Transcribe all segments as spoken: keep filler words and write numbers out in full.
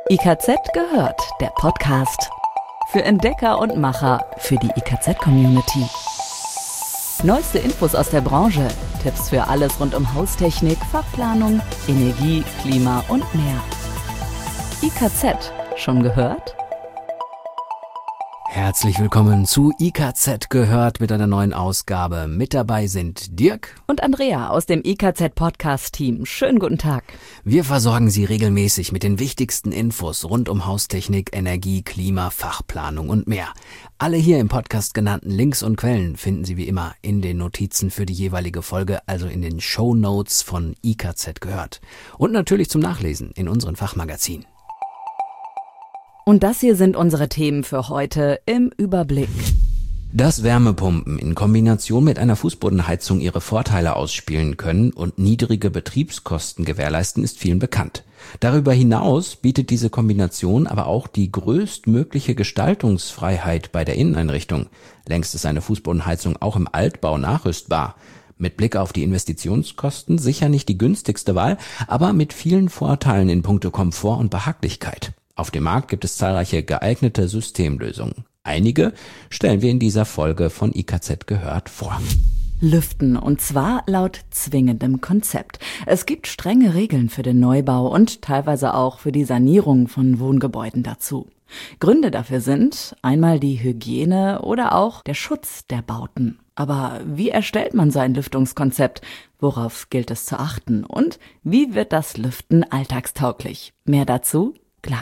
I K Z gehört, der Podcast. Für Entdecker und Macher, für die I K Z-Community. Neueste Infos aus der Branche, Tipps für alles rund um Haustechnik, Fachplanung, Energie, Klima und mehr. I K Z, schon gehört? Herzlich willkommen zu I K Z gehört mit einer neuen Ausgabe. Mit dabei sind Dirk und Andrea aus dem I K Z-Podcast-Team. Schönen guten Tag. Wir versorgen Sie regelmäßig mit den wichtigsten Infos rund um Haustechnik, Energie, Klima, Fachplanung und mehr. Alle hier im Podcast genannten Links und Quellen finden Sie wie immer in den Notizen für die jeweilige Folge, also in den Shownotes von I K Z gehört. Und natürlich zum Nachlesen in unseren Fachmagazinen. Und das hier sind unsere Themen für heute im Überblick. Dass Wärmepumpen in Kombination mit einer Fußbodenheizung ihre Vorteile ausspielen können und niedrige Betriebskosten gewährleisten, ist vielen bekannt. Darüber hinaus bietet diese Kombination aber auch die größtmögliche Gestaltungsfreiheit bei der Inneneinrichtung. Längst ist eine Fußbodenheizung auch im Altbau nachrüstbar. Mit Blick auf die Investitionskosten sicher nicht die günstigste Wahl, aber mit vielen Vorteilen in puncto Komfort und Behaglichkeit. Auf dem Markt gibt es zahlreiche geeignete Systemlösungen. Einige stellen wir in dieser Folge von I K Z gehört vor. Lüften, und zwar laut zwingendem Konzept. Es gibt strenge Regeln für den Neubau und teilweise auch für die Sanierung von Wohngebäuden dazu. Gründe dafür sind einmal die Hygiene oder auch der Schutz der Bauten. Aber wie erstellt man sein Lüftungskonzept? Worauf gilt es zu achten? Und wie wird das Lüften alltagstauglich? Mehr dazu gleich.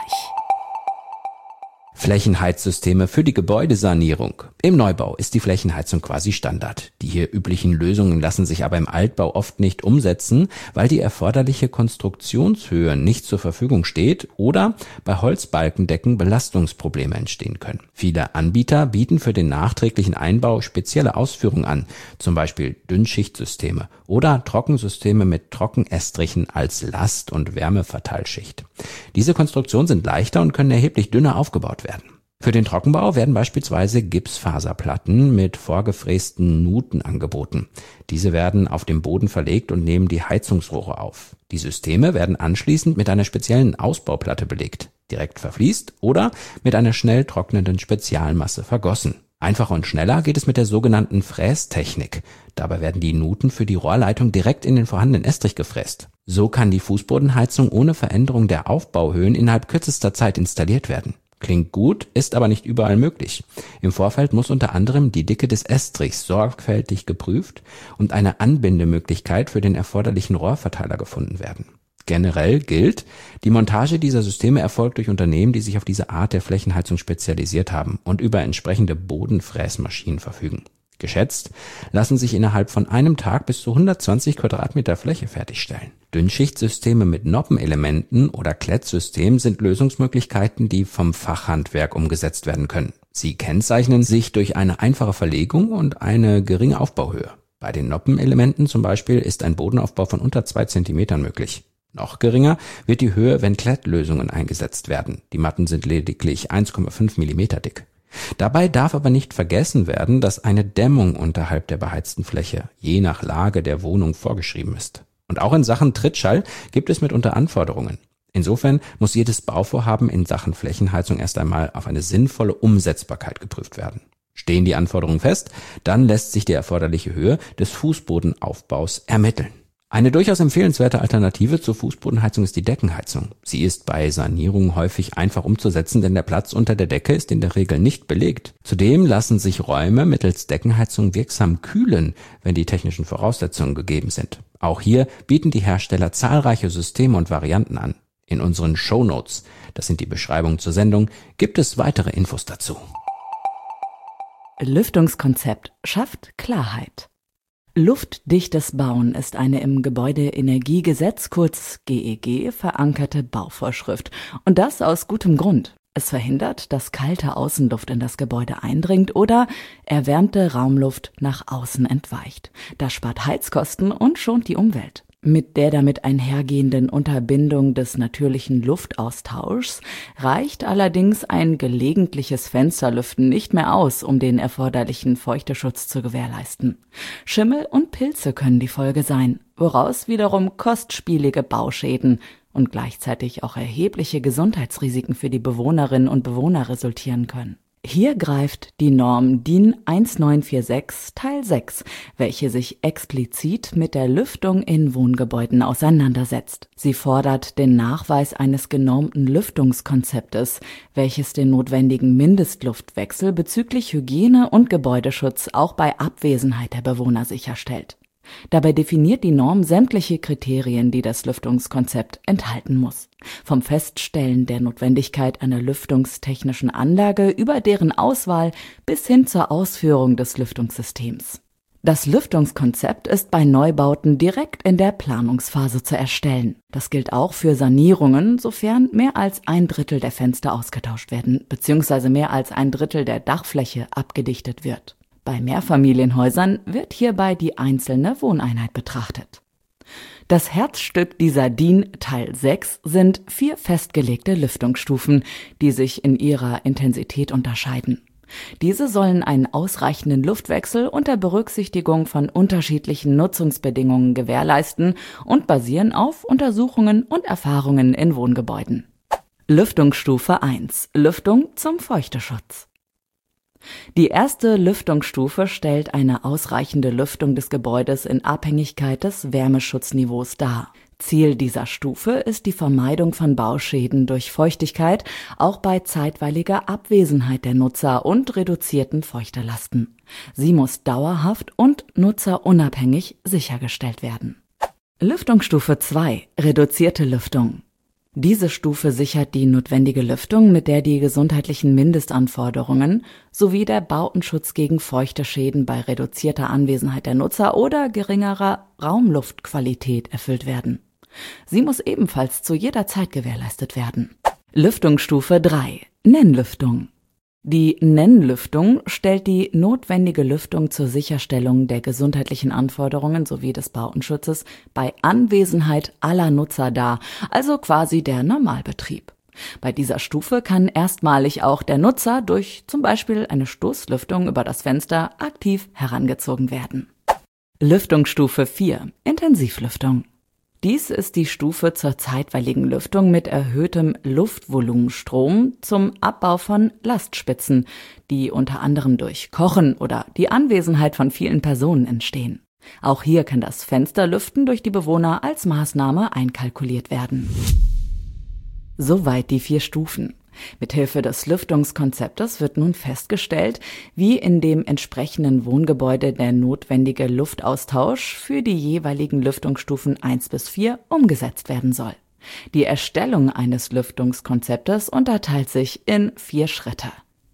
Flächenheizsysteme für die Gebäudesanierung. Im Neubau ist die Flächenheizung quasi Standard. Die hier üblichen Lösungen lassen sich aber im Altbau oft nicht umsetzen, weil die erforderliche Konstruktionshöhe nicht zur Verfügung steht oder bei Holzbalkendecken Belastungsprobleme entstehen können. Viele Anbieter bieten für den nachträglichen Einbau spezielle Ausführungen an, zum Beispiel Dünnschichtsysteme oder Trockensysteme mit Trockenestrichen als Last- und Wärmeverteilschicht. Diese Konstruktionen sind leichter und können erheblich dünner aufgebaut werden. Für den Trockenbau werden beispielsweise Gipsfaserplatten mit vorgefrästen Nuten angeboten. Diese werden auf dem Boden verlegt und nehmen die Heizungsrohre auf. Die Systeme werden anschließend mit einer speziellen Ausbauplatte belegt, direkt verfließt oder mit einer schnell trocknenden Spezialmasse vergossen. Einfacher und schneller geht es mit der sogenannten Frästechnik. Dabei werden die Nuten für die Rohrleitung direkt in den vorhandenen Estrich gefräst. So kann die Fußbodenheizung ohne Veränderung der Aufbauhöhen innerhalb kürzester Zeit installiert werden. Klingt gut, ist aber nicht überall möglich. Im Vorfeld muss unter anderem die Dicke des Estrichs sorgfältig geprüft und eine Anbindemöglichkeit für den erforderlichen Rohrverteiler gefunden werden. Generell gilt, die Montage dieser Systeme erfolgt durch Unternehmen, die sich auf diese Art der Flächenheizung spezialisiert haben und über entsprechende Bodenfräsmaschinen verfügen. Geschätzt lassen sich innerhalb von einem Tag bis zu hundertzwanzig Quadratmeter Fläche fertigstellen. Dünnschichtssysteme mit Noppenelementen oder Klettsystemen sind Lösungsmöglichkeiten, die vom Fachhandwerk umgesetzt werden können. Sie kennzeichnen sich durch eine einfache Verlegung und eine geringe Aufbauhöhe. Bei den Noppenelementen zum Beispiel ist ein Bodenaufbau von unter zwei Zentimetern möglich. Noch geringer wird die Höhe, wenn Klettlösungen eingesetzt werden. Die Matten sind lediglich eins Komma fünf Millimeter dick. Dabei darf aber nicht vergessen werden, dass eine Dämmung unterhalb der beheizten Fläche je nach Lage der Wohnung vorgeschrieben ist. Und auch in Sachen Trittschall gibt es mitunter Anforderungen. Insofern muss jedes Bauvorhaben in Sachen Flächenheizung erst einmal auf eine sinnvolle Umsetzbarkeit geprüft werden. Stehen die Anforderungen fest, dann lässt sich die erforderliche Höhe des Fußbodenaufbaus ermitteln. Eine durchaus empfehlenswerte Alternative zur Fußbodenheizung ist die Deckenheizung. Sie ist bei Sanierungen häufig einfach umzusetzen, denn der Platz unter der Decke ist in der Regel nicht belegt. Zudem lassen sich Räume mittels Deckenheizung wirksam kühlen, wenn die technischen Voraussetzungen gegeben sind. Auch hier bieten die Hersteller zahlreiche Systeme und Varianten an. In unseren Shownotes, das sind die Beschreibungen zur Sendung, gibt es weitere Infos dazu. Lüftungskonzept schafft Klarheit. Luftdichtes Bauen ist eine im Gebäudeenergiegesetz, kurz G E G, verankerte Bauvorschrift. Und das aus gutem Grund. Es verhindert, dass kalte Außenluft in das Gebäude eindringt oder erwärmte Raumluft nach außen entweicht. Das spart Heizkosten und schont die Umwelt. Mit der damit einhergehenden Unterbindung des natürlichen Luftaustauschs reicht allerdings ein gelegentliches Fensterlüften nicht mehr aus, um den erforderlichen Feuchteschutz zu gewährleisten. Schimmel und Pilze können die Folge sein, woraus wiederum kostspielige Bauschäden und gleichzeitig auch erhebliche Gesundheitsrisiken für die Bewohnerinnen und Bewohner resultieren können. Hier greift die Norm D I N eins neun vier sechs Teil sechs, welche sich explizit mit der Lüftung in Wohngebäuden auseinandersetzt. Sie fordert den Nachweis eines genormten Lüftungskonzeptes, welches den notwendigen Mindestluftwechsel bezüglich Hygiene und Gebäudeschutz auch bei Abwesenheit der Bewohner sicherstellt. Dabei definiert die Norm sämtliche Kriterien, die das Lüftungskonzept enthalten muss. Vom Feststellen der Notwendigkeit einer lüftungstechnischen Anlage über deren Auswahl bis hin zur Ausführung des Lüftungssystems. Das Lüftungskonzept ist bei Neubauten direkt in der Planungsphase zu erstellen. Das gilt auch für Sanierungen, sofern mehr als ein Drittel der Fenster ausgetauscht werden bzw. mehr als ein Drittel der Dachfläche abgedichtet wird. Bei Mehrfamilienhäusern wird hierbei die einzelne Wohneinheit betrachtet. Das Herzstück dieser D I N Teil sechs sind vier festgelegte Lüftungsstufen, die sich in ihrer Intensität unterscheiden. Diese sollen einen ausreichenden Luftwechsel unter Berücksichtigung von unterschiedlichen Nutzungsbedingungen gewährleisten und basieren auf Untersuchungen und Erfahrungen in Wohngebäuden. Lüftungsstufe eins – Lüftung zum Feuchteschutz. Die erste Lüftungsstufe stellt eine ausreichende Lüftung des Gebäudes in Abhängigkeit des Wärmeschutzniveaus dar. Ziel dieser Stufe ist die Vermeidung von Bauschäden durch Feuchtigkeit, auch bei zeitweiliger Abwesenheit der Nutzer und reduzierten Feuchtelasten. Sie muss dauerhaft und nutzerunabhängig sichergestellt werden. Lüftungsstufe zwei – Reduzierte Lüftung. Diese Stufe sichert die notwendige Lüftung, mit der die gesundheitlichen Mindestanforderungen sowie der Bautenschutz gegen feuchte Schäden bei reduzierter Anwesenheit der Nutzer oder geringerer Raumluftqualität erfüllt werden. Sie muss ebenfalls zu jeder Zeit gewährleistet werden. Lüftungsstufe drei – Nennlüftung. Die Nennlüftung stellt die notwendige Lüftung zur Sicherstellung der gesundheitlichen Anforderungen sowie des Bautenschutzes bei Anwesenheit aller Nutzer dar, also quasi der Normalbetrieb. Bei dieser Stufe kann erstmalig auch der Nutzer durch zum Beispiel eine Stoßlüftung über das Fenster aktiv herangezogen werden. Lüftungsstufe vier – Intensivlüftung. Dies ist die Stufe zur zeitweiligen Lüftung mit erhöhtem Luftvolumenstrom zum Abbau von Lastspitzen, die unter anderem durch Kochen oder die Anwesenheit von vielen Personen entstehen. Auch hier kann das Fensterlüften durch die Bewohner als Maßnahme einkalkuliert werden. Soweit die vier Stufen. Mithilfe des Lüftungskonzeptes wird nun festgestellt, wie in dem entsprechenden Wohngebäude der notwendige Luftaustausch für die jeweiligen Lüftungsstufen eins bis vier umgesetzt werden soll. Die Erstellung eines Lüftungskonzeptes unterteilt sich in vier Schritte.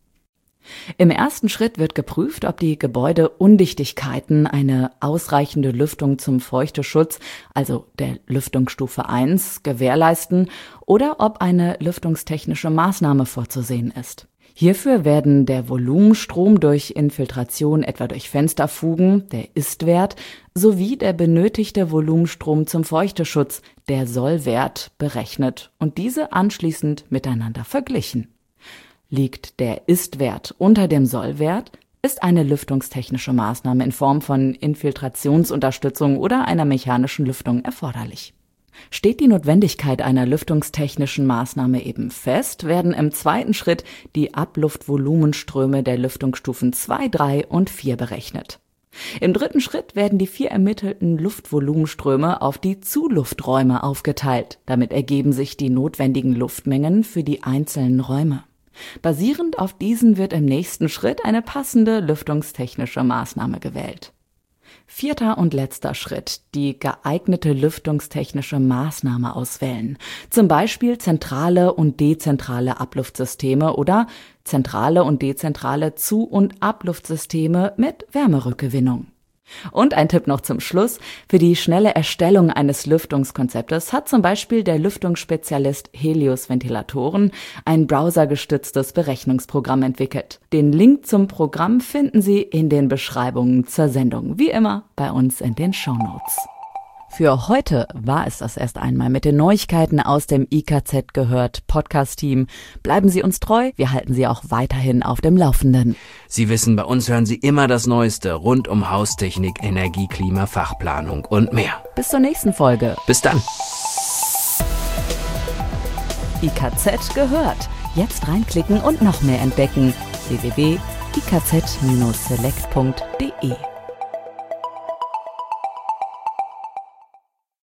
Im ersten Schritt wird geprüft, ob die Gebäudeundichtigkeiten eine ausreichende Lüftung zum Feuchteschutz, also der Lüftungsstufe eins, gewährleisten oder ob eine lüftungstechnische Maßnahme vorzusehen ist. Hierfür werden der Volumenstrom durch Infiltration etwa durch Fensterfugen, der Ist-Wert, sowie der benötigte Volumenstrom zum Feuchteschutz, der Soll-Wert, berechnet und diese anschließend miteinander verglichen. Liegt der Ist-Wert unter dem Soll-Wert, ist eine lüftungstechnische Maßnahme in Form von Infiltrationsunterstützung oder einer mechanischen Lüftung erforderlich. Steht die Notwendigkeit einer lüftungstechnischen Maßnahme eben fest, werden im zweiten Schritt die Abluftvolumenströme der Lüftungsstufen zwei, drei und vier berechnet. Im dritten Schritt werden die vier ermittelten Luftvolumenströme auf die Zulufträume aufgeteilt. Damit ergeben sich die notwendigen Luftmengen für die einzelnen Räume. Basierend auf diesen wird im nächsten Schritt eine passende lüftungstechnische Maßnahme gewählt. Vierter und letzter Schritt: die geeignete lüftungstechnische Maßnahme auswählen. Zum Beispiel zentrale und dezentrale Abluftsysteme oder zentrale und dezentrale Zu- und Abluftsysteme mit Wärmerückgewinnung. Und ein Tipp noch zum Schluss: Für die schnelle Erstellung eines Lüftungskonzeptes hat zum Beispiel der Lüftungsspezialist Helios Ventilatoren ein browsergestütztes Berechnungsprogramm entwickelt. Den Link zum Programm finden Sie in den Beschreibungen zur Sendung, wie immer bei uns in den Shownotes. Für heute war es das erst einmal mit den Neuigkeiten aus dem I K Z gehört Podcast-Team. Bleiben Sie uns treu, wir halten Sie auch weiterhin auf dem Laufenden. Sie wissen, bei uns hören Sie immer das Neueste rund um Haustechnik, Energie, Klima, Fachplanung und mehr. Bis zur nächsten Folge. Bis dann. I K Z gehört. Jetzt reinklicken und noch mehr entdecken. w w w punkt i k z Bindestrich select punkt d e